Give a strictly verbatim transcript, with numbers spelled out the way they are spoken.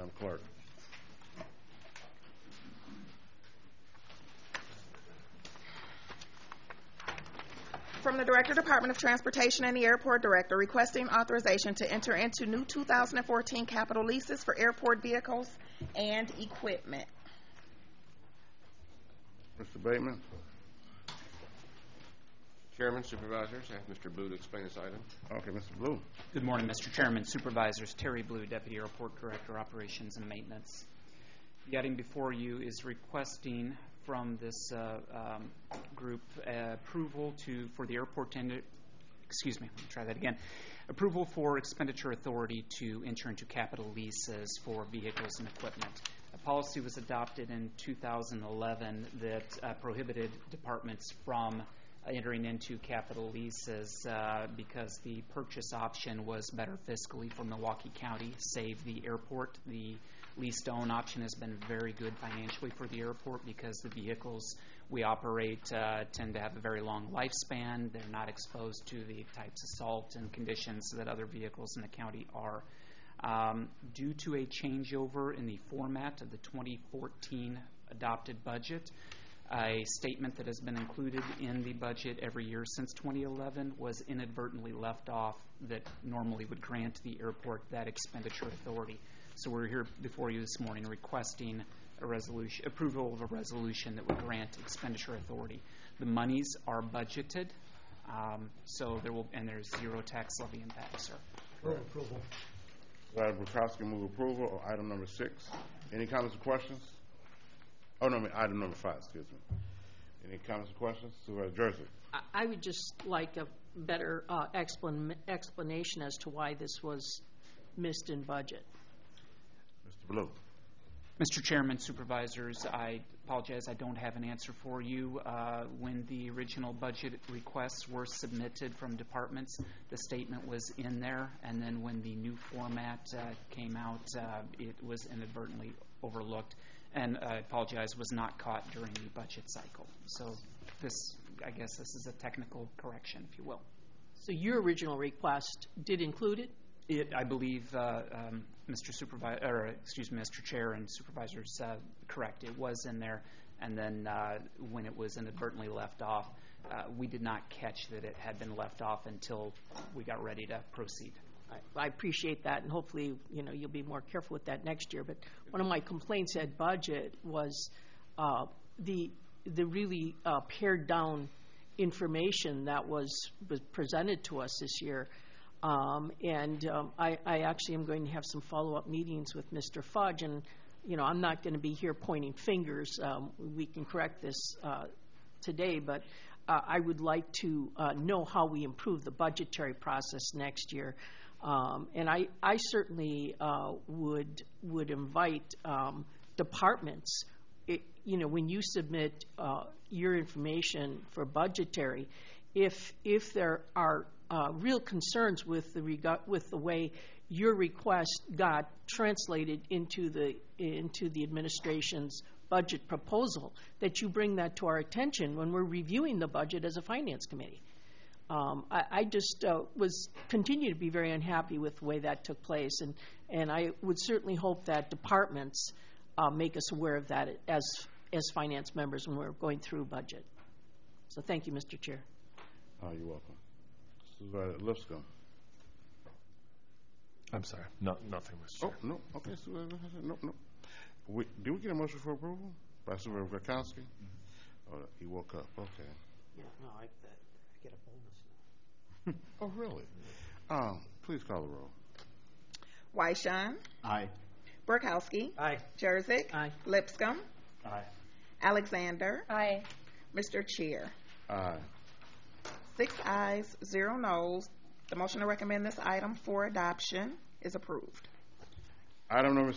Madam Clerk. From the Director, Department of Transportation and the Airport Director, requesting authorization to enter into new two thousand fourteen capital leases for airport vehicles and equipment. Mister Bateman. Chairman, Supervisors, I ask Mister Blue to explain this item. Okay, Mister Blue. Good morning, Mister Chairman, Supervisors. Terry Blue, Deputy Airport Director, Operations and Maintenance. The item before you is requesting from this uh, um, group uh, approval to for the airport tender. Excuse me. Let me try that again. Approval for expenditure authority to enter into capital leases for vehicles and equipment. A policy was adopted in two thousand eleven that uh, prohibited departments from entering into capital leases uh, because the purchase option was better fiscally for Milwaukee County, save the airport. The lease-to-own option has been very good financially for the airport because the vehicles we operate uh, tend to have a very long lifespan. They're not exposed to the types of salt and conditions that other vehicles in the county are. Um, due to a changeover in the format of the twenty fourteen adopted budget, a statement that has been included in the budget every year since twenty eleven was inadvertently left off that normally would grant the airport that expenditure authority. So we're here before you this morning requesting a resolution, approval of a resolution that would grant expenditure authority. The monies are budgeted, um, so there will, and there's zero tax levy impact, sir. Move approval. Supervisor Bukowski move approval of item number six. Any comments or questions? Oh, no, I mean, item number five, excuse me. Any comments or questions? Supervisor Jersey. I would just like a better uh, explan explanation as to why this was missed in budget. Mister Blue. Mister Chairman, Supervisors, I apologize, I don't have an answer for you. Uh, when the original budget requests were submitted from departments, the statement was in there, and then when the new format uh, came out, uh, it was inadvertently overlooked. And I apologize, was not caught during the budget cycle. So this, I guess this is a technical correction, if you will. So your original request did include it? It, I believe, uh, um, Mister Supervisor, or excuse me, Mister Chair and Supervisors, uh, correct. It was in there, and then uh, when it was inadvertently left off, uh, we did not catch that it had been left off until we got ready to proceed. I, I appreciate that, and hopefully, you know, you'll be more careful with that next year. But one of my complaints at budget was uh, the the really uh, pared down information that was was presented to us this year. Um, and um, I, I actually am going to have some follow-up meetings with Mister Fudge, and you know, I'm not going to be here pointing fingers. Um, we can correct this uh, today, but uh, I would like to uh, know how we improve the budgetary process next year. Um, and I, I certainly uh, would would invite um, departments. It, you know, when you submit uh, your information for budgetary, if if there are uh, real concerns with the reg- with the way your request got translated into the into the administration's budget proposal, that you bring that to our attention when we're reviewing the budget as a finance committee. Um, I, I just uh, was continue to be very unhappy with the way that took place, and and I would certainly hope that departments uh, make us aware of that as as finance members when we're going through budget. So thank you, Mister Chair. Oh, you're welcome. Supervisor Lipscomb. I'm sorry. No, nothing, Mister Oh, Chair. no. Okay, Supervisor. No, no. We, did we get a motion for approval by Supervisor Bukowski? Mm-hmm. Oh, he woke up. Okay. Yeah, no, I, I get a bonus now. Oh, really? Um, please call the roll. Wyshawn. Aye. Burkowski. Aye. Jerzik. Aye. Lipscomb. Aye. Alexander. Aye. Mister Chair. Aye. Six ayes, zero noes. The motion to recommend this item for adoption is approved. Item number